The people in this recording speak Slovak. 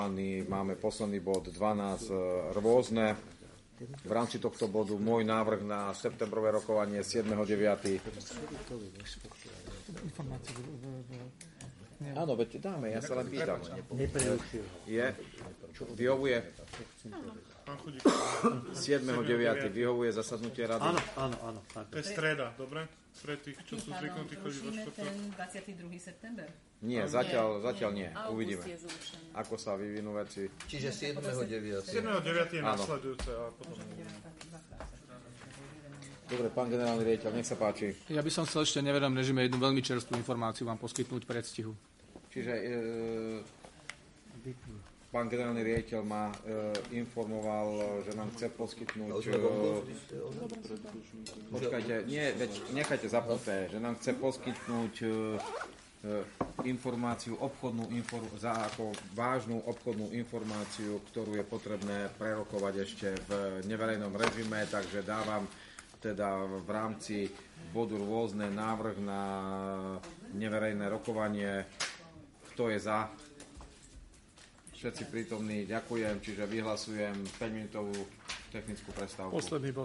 Máme posledný bod 12 rôzne. V rámci tohto bodu môj návrh na septembrové rokovanie 7.9. Áno, veď dáme, ja sa len pýtam. Vyhovuje 7.9. vyhovuje zasadnutie rady? Áno. To je streda, dobre? Pre tých, čo sú zvyknutí chodiť vo štvrtok. Ten 22. september? Nie, zatiaľ nie. Uvidíme, ako sa vyvinú veci. Čiže 7.9. 7.9. je nasledujúce a potom... Dobre, pán generálny riaditeľ, nech sa páči. Ja by som chcel ešte v nevernom režime jednu veľmi čerstvú informáciu vám poskytnúť predstihu. Čiže pán generálny riaditeľ ma informoval, že nám chce poskytnúť... Počkajte, nechajte zapnuté, že nám chce poskytnúť informáciu, ako vážnu obchodnú informáciu, ktorú je potrebné prerokovať ešte v neverejnom režime, takže dávam teda v rámci bodu rôzne návrh na neverejné rokovanie. Kto je za? Všetci prítomní, ďakujem, čiže vyhlasujem 5-minútovú technickú prestávku. Posledný bod.